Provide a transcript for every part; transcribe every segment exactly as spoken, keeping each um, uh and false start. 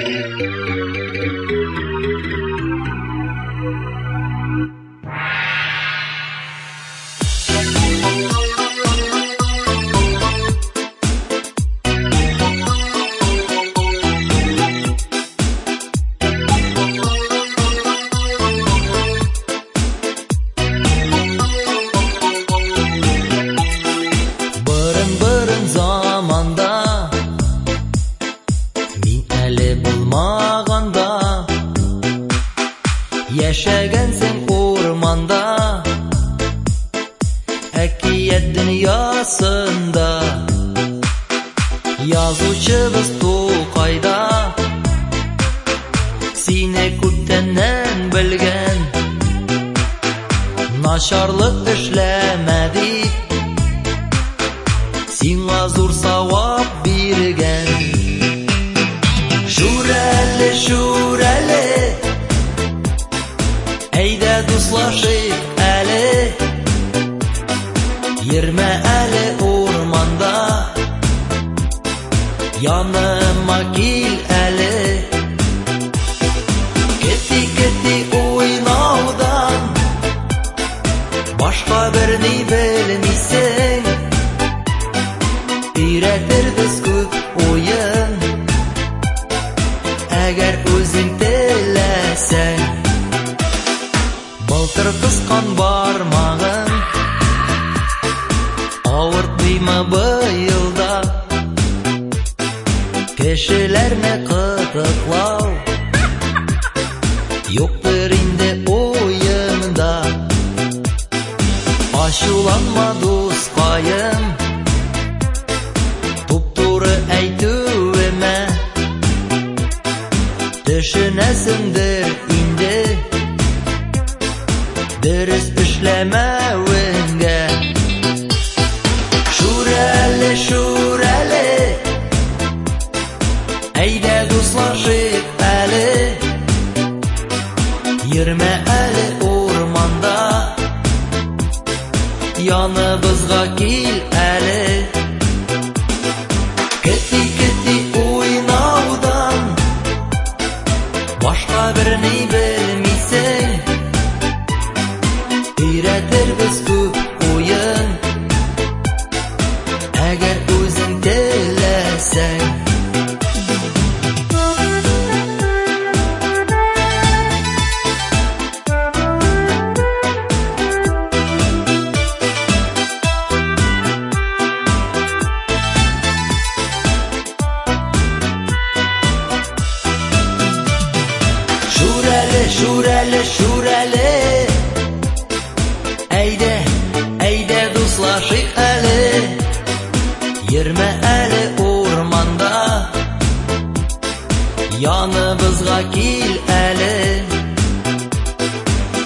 Яшәгәнсең урманда, әкият дөньясында. Язучыбыз Тукайда, сине күптәннән белгән. Начарлык эшләмә дип, сиңа зур савап биргән. Шүрәле, шүрәле, әйдә дуслашыйк әле, йөрмә әле урманда, яныма кил әле. Кети-кети уйнаудан башка берни белмисең, өйрәтер без күп уен, әгәр үзең теләсәң. Былтыр кыскан бармагын авыртмыймы быелда, кешеләрне кытыклау юктыр инде уемда. Ачуланма дускаем, туп-туры әйтүемә, төшенәсеңдер инде дөрес эшләмәвеңгә. Шүрәле, шүрәле, әйдә дуслашыйк әле, йөрмә әле урманда, яныбызга кил әле. Кети-кети уйнаудан башка берни белмисең, өйрәтер без күп уен, әгәр үзең теләсәң. Шүрәле, шүрәле, шүрәле, әйдә, әйдә дуслашыйк әле, йөрмә әле урманда, яныбызга кил әле.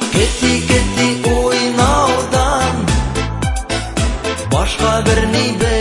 Кети-кети уйнаудан башка берни